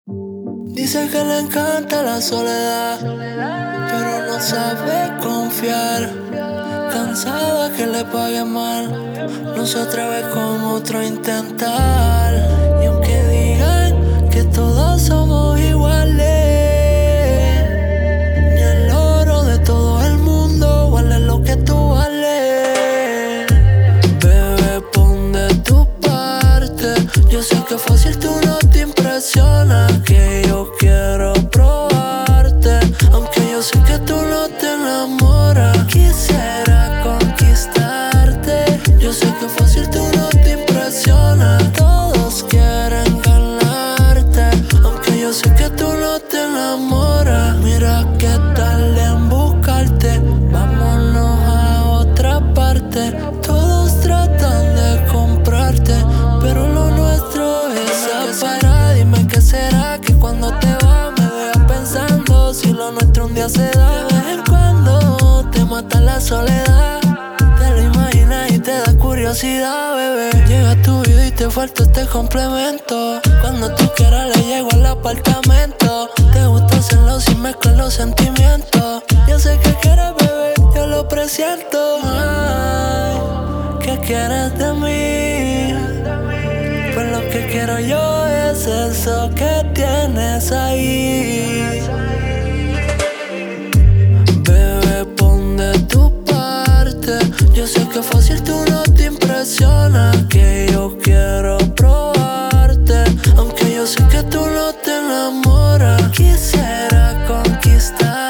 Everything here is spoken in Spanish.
Dice que le encanta la soledad, pero no sabe confiar. Cansada que le pague mal, no se atreve con otro a intentar. Y aunque digan que todos somos iguales, ni el oro de todo el mundo vale lo que tú vales. Bebé, pon de tu parte. Yo sé que fácil tú no te impresiona, que yo quiero probarte, aunque yo sé que tú no te enamoras. Quisiera conquistarte. Yo sé que fácil tú no te impresiona. Todos quieren ganarte, aunque yo sé que tú no te enamoras. Mira qué tal en buscarte, vámonos a otra parte. Todos tratan de comprarte, pero lo nuestro es separar. Dime qué será que cuando te vas me veas pensando si lo nuestro un día se da. De vez en cuando te mata la soledad, te lo imaginas y te da curiosidad, bebé. Llega a tu vida y te falta este complemento. Cuando tú quieras le llego al apartamento. Te gusta hacerlo sin mezclar los sentimientos. Yo sé que quieres, bebé, yo lo presiento. Ay, ¿qué quieres de mí? Pues lo que quiero yo es eso que tienes ahí. Bebé, pon de tu parte. Yo sé que fácil tú no te impresiona, que yo quiero probarte, aunque yo sé que tú no te enamoras. Quisiera conquistar